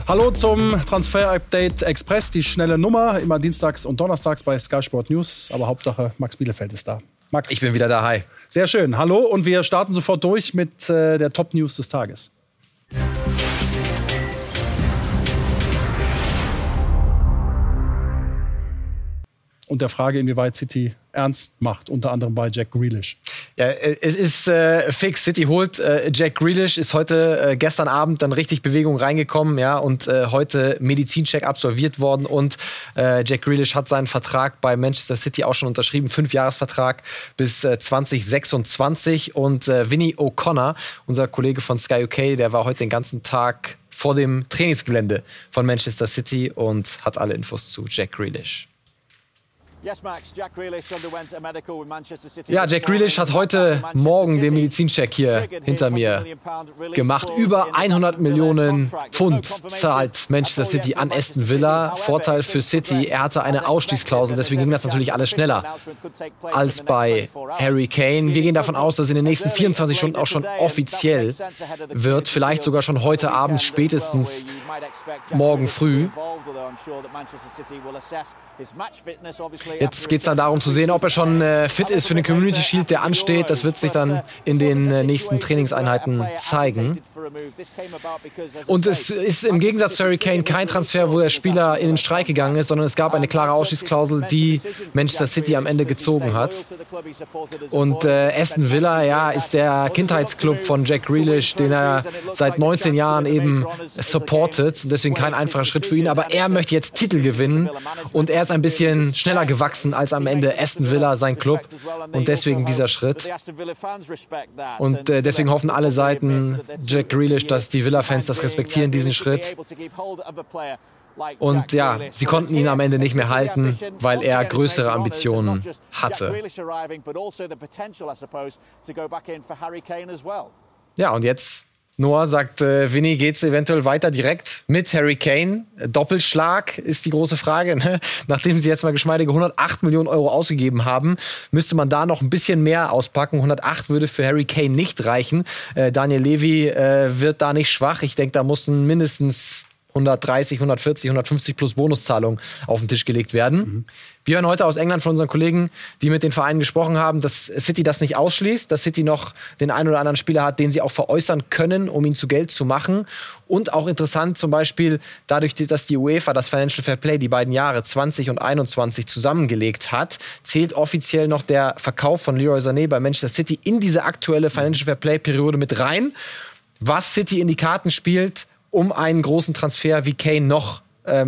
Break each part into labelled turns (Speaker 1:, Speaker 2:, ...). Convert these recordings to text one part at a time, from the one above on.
Speaker 1: Hallo zum Transfer-Update Express, die schnelle Nummer, immer dienstags und donnerstags bei Sky Sport News. Aber Hauptsache, Max Bielefeld ist da. Max.
Speaker 2: Ich bin wieder da, hi.
Speaker 1: Sehr schön, hallo und wir starten sofort durch mit der Top-News des Tages. Und der Frage, inwieweit City ernst macht, unter anderem bei Jack Grealish.
Speaker 2: Ja, es ist fix. City holt Jack Grealish, ist heute gestern Abend dann richtig Bewegung reingekommen, ja, und heute Medizincheck absolviert worden und Jack Grealish hat seinen Vertrag bei Manchester City auch schon unterschrieben, 5-Jahres-Vertrag bis 2026 und Vinny O'Connor, unser Kollege von Sky UK, der war heute den ganzen Tag vor dem Trainingsgelände von Manchester City und hat alle Infos zu Jack Grealish. Ja, Jack Grealish hat heute Morgen den Medizincheck hier hinter mir gemacht. Über 100 Millionen Pfund zahlt Manchester City an Aston Villa. Vorteil für City, er hatte eine Ausstiegsklausel, deswegen ging das natürlich alles schneller als bei Harry Kane. Wir gehen davon aus, dass es in den nächsten 24 Stunden auch schon offiziell wird. Vielleicht sogar schon heute Abend, spätestens morgen früh. Jetzt geht es dann darum zu sehen, ob er schon fit ist für den Community Shield, der ansteht. Das wird sich dann in den nächsten Trainingseinheiten zeigen. Und es ist im Gegensatz zu Harry Kane kein Transfer, wo der Spieler in den Streik gegangen ist, sondern es gab eine klare Ausstiegsklausel, die Manchester City am Ende gezogen hat. Und Aston Villa, ja, ist der Kindheitsclub von Jack Grealish, den er seit 19 Jahren eben supportet. Deswegen kein einfacher Schritt für ihn. Aber er möchte jetzt Titel gewinnen und er ist ein bisschen schneller gewachsen als am Ende Aston Villa, sein Club. Und deswegen dieser Schritt. Und deswegen hoffen alle Seiten, Jack Grealish, dass die Villa-Fans das respektieren, diesen Schritt. Und ja, sie konnten ihn am Ende nicht mehr halten, weil er größere Ambitionen hatte. Ja, und jetzt Noah sagt, Vinny, geht's eventuell weiter direkt mit Harry Kane? Doppelschlag ist die große Frage. Ne? Nachdem sie jetzt mal geschmeidige 108 Millionen Euro ausgegeben haben, müsste man da noch ein bisschen mehr auspacken. 108 würde für Harry Kane nicht reichen. Daniel Levy wird da nicht schwach. Ich denke, da mussten mindestens 130, 140, 150 plus Bonuszahlung auf den Tisch gelegt werden. Mhm. Wir hören heute aus England von unseren Kollegen, die mit den Vereinen gesprochen haben, dass City das nicht ausschließt, dass City noch den einen oder anderen Spieler hat, den sie auch veräußern können, um ihn zu Geld zu machen. Und auch interessant zum Beispiel dadurch, dass die UEFA das Financial Fair Play die beiden Jahre 20 und 21 zusammengelegt hat, zählt offiziell noch der Verkauf von Leroy Sané bei Manchester City in diese aktuelle Financial Fair Play Periode mit rein. Was City in die Karten spielt, um einen großen Transfer wie Kane noch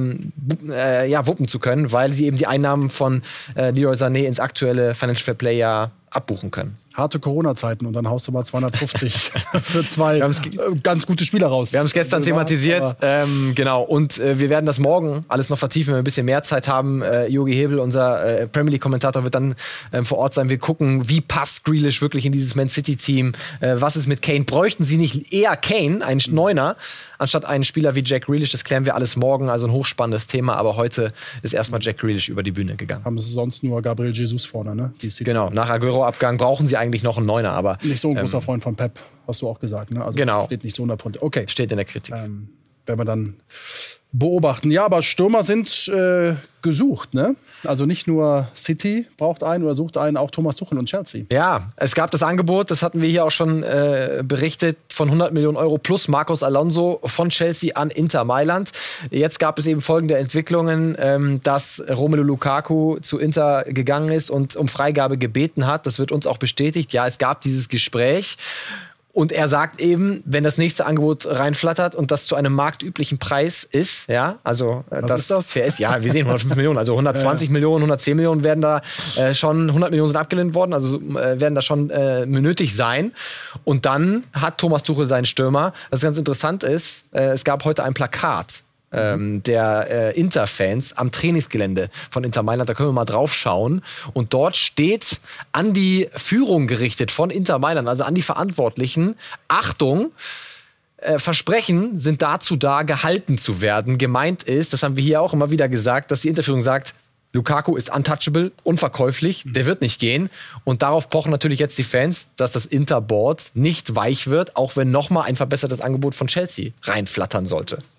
Speaker 2: wuppen zu können, weil sie eben die Einnahmen von Leroy Sané ins aktuelle Financial Fair Play Jahr abbuchen können.
Speaker 1: Harte Corona-Zeiten und dann haust du mal 250 für zwei ganz gute Spieler raus.
Speaker 2: Wir haben es gestern thematisiert, genau. Und wir werden das morgen alles noch vertiefen, wenn wir ein bisschen mehr Zeit haben. Jogi Hebel, unser Premier League-Kommentator, wird dann vor Ort sein. Wir gucken, wie passt Grealish wirklich in dieses Man City-Team? Was ist mit Kane? Bräuchten sie nicht eher Kane, einen Neuner, anstatt einen Spieler wie Jack Grealish? Das klären wir alles morgen. Also ein hochspannendes Thema. Aber heute ist erstmal Jack Grealish über die Bühne gegangen.
Speaker 1: Haben sie sonst nur Gabriel Jesus vorne, ne?
Speaker 2: Genau, nach Aguero-Abgang brauchen sie eigentlich noch einen Neuner, aber
Speaker 1: nicht so ein großer Freund von Pep, hast du auch gesagt, ne? Also
Speaker 2: genau.
Speaker 1: Steht nicht so 100%. Okay,
Speaker 2: steht in der Kritik.
Speaker 1: Werden wir dann beobachten. Ja, aber Stürmer sind gesucht, ne? Also nicht nur City braucht einen oder sucht einen, auch Thomas Tuchel und Chelsea.
Speaker 2: Ja, es gab das Angebot, das hatten wir hier auch schon berichtet, von 100 Millionen Euro plus Marcos Alonso von Chelsea an Inter Mailand. Jetzt gab es eben folgende Entwicklungen, dass Romelu Lukaku zu Inter gegangen ist und um Freigabe gebeten hat. Das wird uns auch bestätigt. Ja, es gab dieses Gespräch. Und er sagt eben, wenn das nächste Angebot reinflattert und das zu einem marktüblichen Preis ist, ja, also
Speaker 1: was ist das?
Speaker 2: Fair ist, ja, wir sehen 105 Millionen, also 120 Millionen, 110 Millionen werden da schon, 100 Millionen sind abgelehnt worden, also werden da schon nötig sein. Und dann hat Thomas Tuchel seinen Stürmer. Was ganz interessant ist, es gab heute ein Plakat der Inter-Fans am Trainingsgelände von Inter Mailand. Da können wir mal drauf schauen. Und dort steht an die Führung gerichtet von Inter Mailand, also an die Verantwortlichen: Achtung, Versprechen sind dazu da, gehalten zu werden. Gemeint ist, das haben wir hier auch immer wieder gesagt, dass die Interführung sagt, Lukaku ist untouchable, unverkäuflich, der wird nicht gehen. Und darauf pochen natürlich jetzt die Fans, dass das Inter-Board nicht weich wird, auch wenn nochmal ein verbessertes Angebot von Chelsea reinflattern sollte.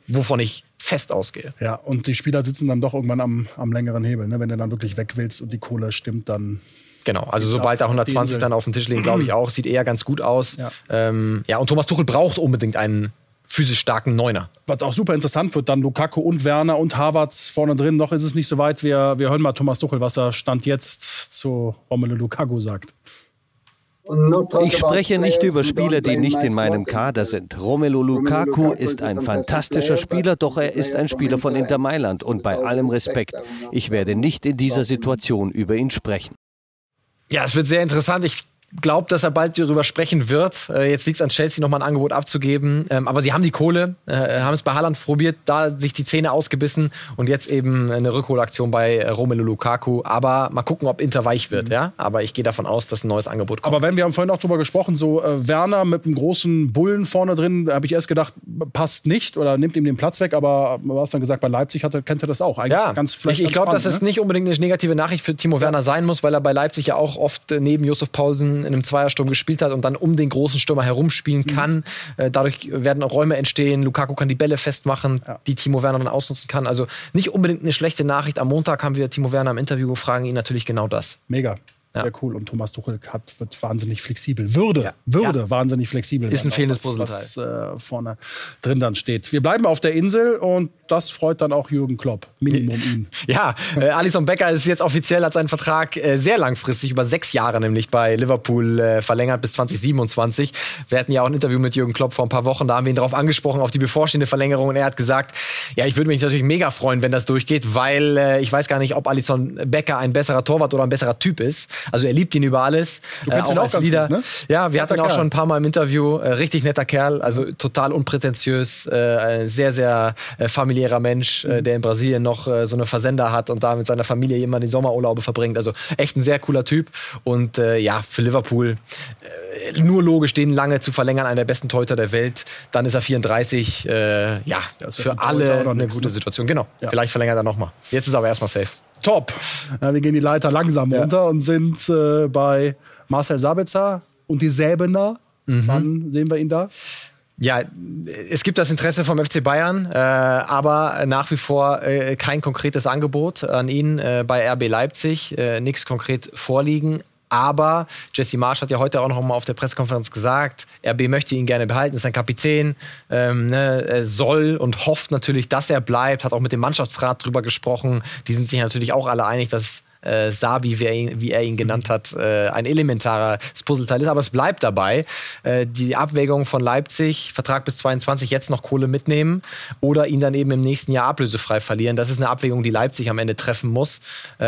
Speaker 2: wovon ich fest ausgehe.
Speaker 1: Ja, und die Spieler sitzen dann doch irgendwann am längeren Hebel. Ne? Wenn du dann wirklich weg willst und die Kohle stimmt, dann...
Speaker 2: Genau, also sobald da 120 dann auf dem Tisch liegen, glaube ich auch, sieht eher ganz gut aus.
Speaker 1: Ja.
Speaker 2: Und Thomas Tuchel braucht unbedingt einen physisch starken Neuner.
Speaker 1: Was auch super interessant wird, dann Lukaku und Werner und Havertz vorne drin. Noch ist es nicht so weit. Wir hören mal Thomas Tuchel, was er Stand jetzt zu Romelu Lukaku sagt.
Speaker 3: Ich spreche nicht über Spieler, die nicht in meinem Kader sind. Romelu Lukaku ist ein fantastischer Spieler, doch er ist ein Spieler von Inter Mailand. Und bei allem Respekt, ich werde nicht in dieser Situation über ihn sprechen.
Speaker 2: Ja, es wird sehr interessant. Ich glaube, dass er bald darüber sprechen wird. Jetzt liegt es an Chelsea, nochmal ein Angebot abzugeben. Aber sie haben die Kohle, haben es bei Haaland probiert, da sich die Zähne ausgebissen und jetzt eben eine Rückholaktion bei Romelu Lukaku. Aber mal gucken, ob Inter weich wird. Ja? Aber ich gehe davon aus, dass ein neues Angebot kommt.
Speaker 1: Aber wir haben vorhin auch drüber gesprochen, so Werner mit einem großen Bullen vorne drin, habe ich erst gedacht, passt nicht oder nimmt ihm den Platz weg. Aber du hast dann gesagt, bei Leipzig kennt er das auch. Eigentlich
Speaker 2: ich glaube, dass es nicht unbedingt eine negative Nachricht für Timo Werner sein muss, weil er bei Leipzig ja auch oft neben Josef Paulsen in einem Zweiersturm gespielt hat und dann um den großen Stürmer herumspielen kann. Dadurch werden auch Räume entstehen. Lukaku kann die Bälle festmachen, die Timo Werner dann ausnutzen kann. Also nicht unbedingt eine schlechte Nachricht. Am Montag haben wir Timo Werner im Interview, fragen ihn natürlich genau das.
Speaker 1: Mega. Sehr cool. Und Thomas Tuchel wird wahnsinnig flexibel. Würde wahnsinnig flexibel.
Speaker 2: Ist ein fehlendes Puzzleteil.
Speaker 1: Was vorne drin dann steht. Wir bleiben auf der Insel und das freut dann auch Jürgen Klopp. Minimum ihn.
Speaker 2: Ja, Alisson Becker ist jetzt offiziell, hat seinen Vertrag sehr langfristig, über 6 Jahre nämlich bei Liverpool verlängert bis 2027. Wir hatten ja auch ein Interview mit Jürgen Klopp vor ein paar Wochen, da haben wir ihn darauf angesprochen, auf die bevorstehende Verlängerung und er hat gesagt, ja, ich würde mich natürlich mega freuen, wenn das durchgeht, weil ich weiß gar nicht, ob Alisson Becker ein besserer Torwart oder ein besserer Typ ist. Also er liebt ihn über alles.
Speaker 1: Du kennst ihn auch ganz
Speaker 2: Lieder.
Speaker 1: gut, ne?
Speaker 2: Ja, wir hatten ihn auch schon ein paar Mal im Interview. Richtig netter Kerl, also total unprätentiös, ein sehr, sehr familiärer Mensch, der in Brasilien noch so eine Versender hat und da mit seiner Familie immer die Sommerurlaube verbringt. Also echt ein sehr cooler Typ. Und für Liverpool nur logisch, den lange zu verlängern, einer der besten Torhüter der Welt. Dann ist er 34. Für alle eine gute Situation. Genau, vielleicht verlängert er nochmal. Jetzt ist er aber erstmal safe.
Speaker 1: Top. Ja, wir gehen die Leiter langsam runter und sind bei Marcel Sabitzer und die Säbener. Wann sehen wir ihn da?
Speaker 2: Ja, es gibt das Interesse vom FC Bayern, aber nach wie vor kein konkretes Angebot an ihn bei RB Leipzig. Nichts konkret vorliegen. Aber Jesse Marsch hat ja heute auch noch mal auf der Pressekonferenz gesagt, RB möchte ihn gerne behalten, ist ein Kapitän, er soll und hofft natürlich, dass er bleibt, hat auch mit dem Mannschaftsrat drüber gesprochen. Die sind sich natürlich auch alle einig, dass Sabi, wie er ihn genannt hat, ein elementares Puzzleteil ist. Aber es bleibt dabei. Die Abwägung von Leipzig, Vertrag bis 22, jetzt noch Kohle mitnehmen oder ihn dann eben im nächsten Jahr ablösefrei verlieren. Das ist eine Abwägung, die Leipzig am Ende treffen muss.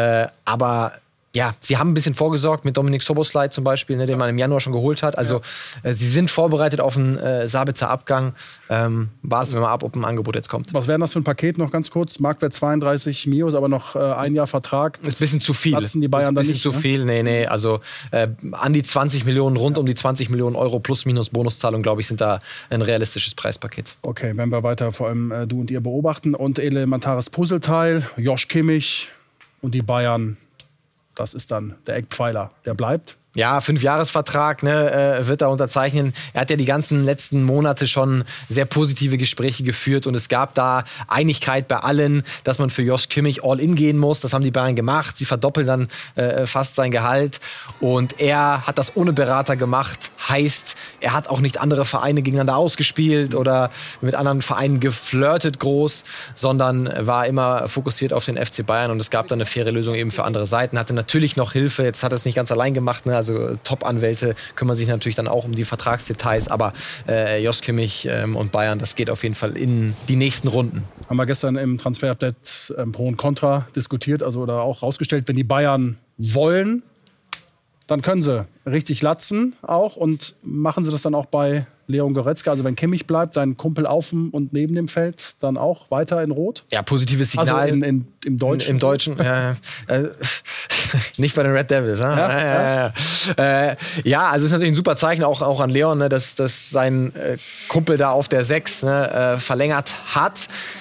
Speaker 2: Aber ja, sie haben ein bisschen vorgesorgt mit Dominik Szoboszlai zum Beispiel, den man im Januar schon geholt hat. Also sie sind vorbereitet auf einen Sabitzer Abgang. Warten wir mal ab, ob ein Angebot jetzt kommt.
Speaker 1: Was wäre das für ein Paket noch ganz kurz? Marktwert 32 Mio, ist aber noch ein Jahr Vertrag.
Speaker 2: Ist ein bisschen zu viel.
Speaker 1: Platzen die Bayern
Speaker 2: ist ein
Speaker 1: dann
Speaker 2: bisschen
Speaker 1: nicht,
Speaker 2: zu viel. Nee. Also an die 20 Millionen, rund um die 20 Millionen Euro plus minus Bonuszahlung, glaube ich, sind da ein realistisches Preispaket.
Speaker 1: Okay, wenn wir weiter vor allem du und ihr beobachten. Und elementares Puzzleteil, Josh Kimmich und die Bayern. Das ist dann der Eckpfeiler, der bleibt.
Speaker 2: Ja, 5-Jahres-Vertrag wird er unterzeichnen. Er hat ja die ganzen letzten Monate schon sehr positive Gespräche geführt und es gab da Einigkeit bei allen, dass man für Josh Kimmich all in gehen muss. Das haben die Bayern gemacht. Sie verdoppeln dann fast sein Gehalt und er hat das ohne Berater gemacht. Heißt, er hat auch nicht andere Vereine gegeneinander ausgespielt oder mit anderen Vereinen geflirtet groß, sondern war immer fokussiert auf den FC Bayern und es gab dann eine faire Lösung eben für andere Seiten. Hatte natürlich noch Hilfe. Jetzt hat er es nicht ganz allein gemacht, ne? Also Top-Anwälte kümmern sich natürlich dann auch um die Vertragsdetails, aber Josh Kimmich und Bayern, das geht auf jeden Fall in die nächsten Runden.
Speaker 1: Haben wir gestern im Transfer-Update Pro und Contra diskutiert, also oder auch rausgestellt, wenn die Bayern wollen, dann können sie richtig latzen auch und machen sie das dann auch bei Leon Goretzka. Also wenn Kimmich bleibt, sein Kumpel auf dem und neben dem Feld, dann auch weiter in Rot?
Speaker 2: Ja, positives Signal.
Speaker 1: Also im Deutschen?
Speaker 2: Im Deutschen, ja. Nicht bei den Red Devils. Ne? Ja, also es ist natürlich ein super Zeichen auch an Leon, ne, dass sein Kumpel da auf der 6 verlängert hat.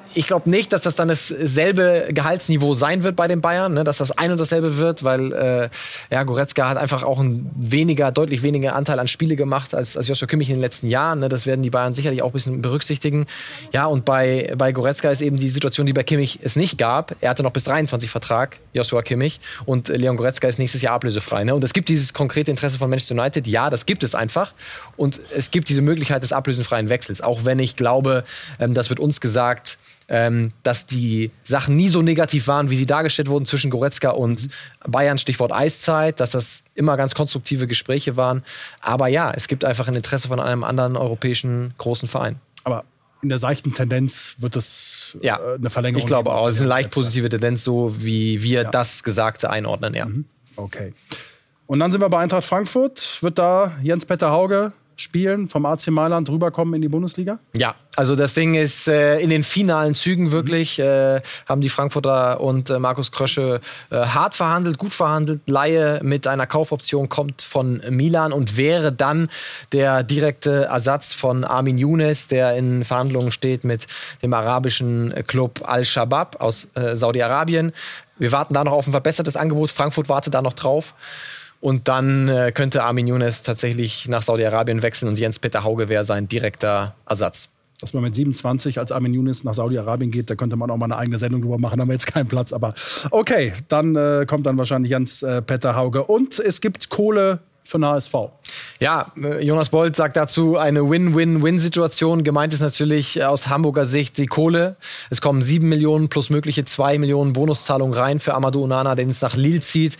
Speaker 2: ich glaube nicht, dass das dann dasselbe Gehaltsniveau sein wird bei den Bayern, ne, dass das ein und dasselbe wird, weil Goretzka hat einfach auch deutlich weniger Anteil an Spiele gemacht als Joshua Kimmich in den letzten Jahren. Ne, das werden die Bayern sicherlich auch ein bisschen berücksichtigen. Ja, und bei Goretzka ist eben die Situation, die bei Kimmich es nicht gab. Er hatte noch bis 23 Vertrag, Joshua Kimmich, und Leon Goretzka ist nächstes Jahr ablösefrei. Ne? Und es gibt dieses konkrete Interesse von Manchester United. Ja, das gibt es einfach. Und es gibt diese Möglichkeit des ablösefreien Wechsels. Auch wenn ich glaube, das wird uns gesagt, dass die Sachen nie so negativ waren, wie sie dargestellt wurden zwischen Goretzka und Bayern, Stichwort Eiszeit, dass das immer ganz konstruktive Gespräche waren. Aber ja, es gibt einfach ein Interesse von einem anderen europäischen großen Verein.
Speaker 1: Aber in der seichten Tendenz wird es eine Verlängerung.
Speaker 2: Ich glaube auch, es ist eine leicht positive Tendenz, so wie wir das Gesagte einordnen. Ja.
Speaker 1: Okay. Und dann sind wir bei Eintracht Frankfurt. Wird da Jens-Peter Hauge spielen, vom AC Mailand rüberkommen in die Bundesliga?
Speaker 2: Ja, also das Ding ist in den finalen Zügen wirklich, haben die Frankfurter und Markus Krösche hart verhandelt, gut verhandelt. Leihe mit einer Kaufoption kommt von Milan und wäre dann der direkte Ersatz von Armin Younes, der in Verhandlungen steht mit dem arabischen Club Al-Shabab aus Saudi-Arabien. Wir warten da noch auf ein verbessertes Angebot. Frankfurt wartet da noch drauf. Und dann könnte Armin Younes tatsächlich nach Saudi-Arabien wechseln und Jens-Peter Hauge wäre sein direkter Ersatz.
Speaker 1: Dass man mit 27 als Armin Younes nach Saudi-Arabien geht, da könnte man auch mal eine eigene Sendung drüber machen, da haben wir jetzt keinen Platz. Aber okay, dann kommt dann wahrscheinlich Jens-Peter Hauge. Und es gibt Kohle für den HSV.
Speaker 2: Ja, Jonas Bold sagt dazu eine Win-Win-Win-Situation. Gemeint ist natürlich aus Hamburger Sicht die Kohle. Es kommen 7 Millionen plus mögliche 2 Millionen Bonuszahlungen rein für Amadou Onana, den es nach Lille zieht.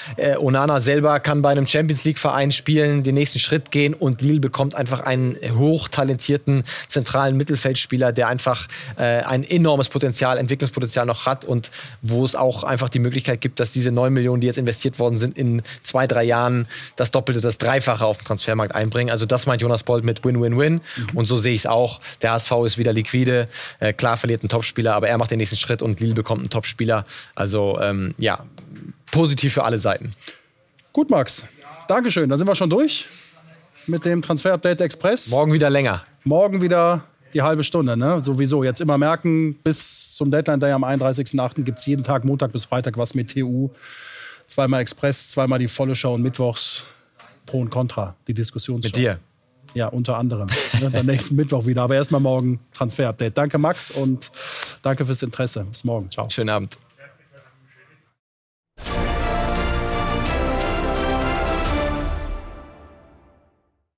Speaker 2: Onana selber kann bei einem Champions-League-Verein spielen, den nächsten Schritt gehen und Lille bekommt einfach einen hochtalentierten zentralen Mittelfeldspieler, der einfach ein enormes Potenzial, Entwicklungspotenzial noch hat und wo es auch einfach die Möglichkeit gibt, dass diese 9 Millionen, die jetzt investiert worden sind, in 2-3 Jahren das Doppelte, das Dreifache auf den Transfermarkt einbringen. Also das meint Jonas Bold mit Win-Win-Win. Und so sehe ich es auch. Der HSV ist wieder liquide. Klar verliert einen Topspieler, aber er macht den nächsten Schritt und Lille bekommt einen Topspieler. Also positiv für alle Seiten.
Speaker 1: Gut, Max. Dankeschön. Dann sind wir schon durch mit dem Transfer-Update Express.
Speaker 2: Morgen wieder länger.
Speaker 1: Morgen wieder die halbe Stunde, ne? Sowieso. Jetzt immer merken, bis zum Deadline-Day am 31.08. gibt es jeden Tag, Montag bis Freitag, was mit TU. Zweimal Express, zweimal die volle Show und mittwochs Pro und Contra, die Diskussionsshow.
Speaker 2: Mit dir?
Speaker 1: Ja, unter anderem. Dann nächsten Mittwoch wieder. Aber erstmal morgen Transfer-Update. Danke, Max, und danke fürs Interesse. Bis morgen. Ciao.
Speaker 2: Schönen Abend.